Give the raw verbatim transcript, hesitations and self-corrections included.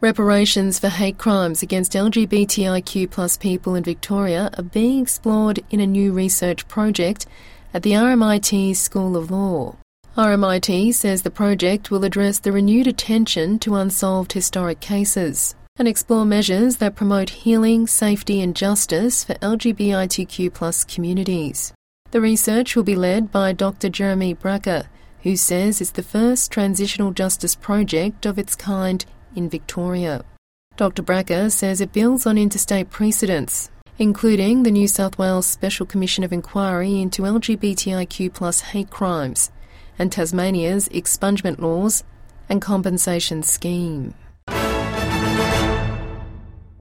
Reparations for hate crimes against L G B T I Q plus people in Victoria are being explored in a new research project at the R M I T School of Law. R M I T says the project will address the renewed attention to unsolved historic cases and explore measures that promote healing, safety and justice for L G B T I Q plus communities. The research will be led by Doctor Jeremy Bracker, who says it's the first transitional justice project of its kind in Victoria. Doctor Bracker says it builds on interstate precedents, including the New South Wales Special Commission of Inquiry into L G B T I Q plus hate crimes and Tasmania's expungement laws and compensation scheme.